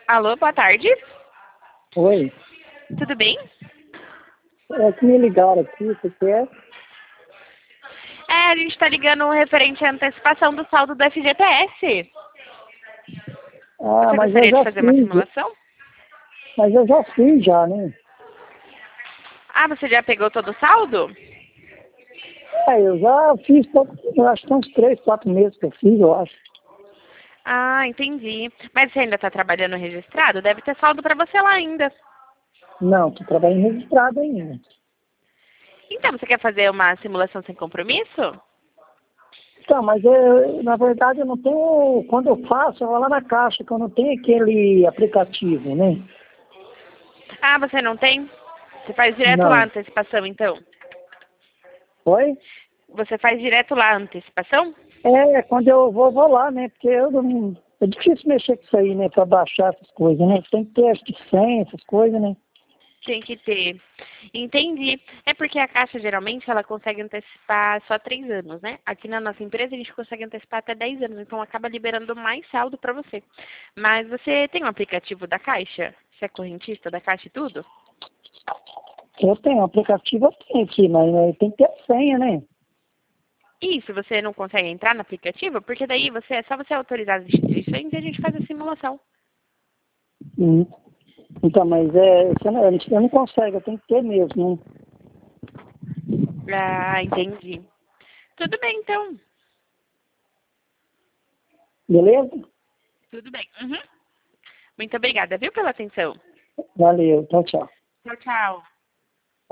Alô, boa tarde. Oi, Tudo bem? é que me ligaram aqui, você quer? A gente está ligando referente à antecipação do saldo do FGTS. Ah, Você mas eu gostaria de já fazer uma fiz, simulação? né? Ah, você já pegou todo o saldo? Eu já fiz, eu acho que tem uns 3, 4 meses que eu fiz, eu acho. Ah, entendi. Mas você ainda está trabalhando registrado? Deve ter saldo para você lá ainda. Não, tô trabalhando registrado ainda. Então, você quer fazer uma simulação sem compromisso? Então, mas na verdade eu não tenho, quando eu faço, eu vou lá na caixa, que eu não tenho aquele aplicativo, né? Ah, você não tem? Você faz direto lá a Não. antecipação, então? Oi? Você faz direto lá a antecipação? Quando eu vou lá, né? Porque eu não, é difícil mexer com isso aí, né? Pra baixar essas coisas, né? Tem que ter, acho que senha, essas coisas, né? Tem que ter. Entendi. É porque a Caixa, geralmente, ela consegue antecipar só 3 anos, né? Aqui na nossa empresa, a gente consegue antecipar até 10 anos. Então, acaba liberando mais saldo para você. Mas você tem um aplicativo da Caixa? Você é correntista da Caixa e tudo? Eu tenho, aplicativo eu tenho aqui, mas tem que ter senha, né? E se você não consegue entrar no aplicativo, porque daí é só você autorizar as instituições e a gente faz a simulação. Hum. Então, mas eu não consigo, eu tenho que ter mesmo, né? Ah, entendi. Tudo bem, então. Beleza? Tudo bem. Uhum. Muito obrigada, viu, pela atenção. Valeu, tchau, tchau. Tchau, tchau.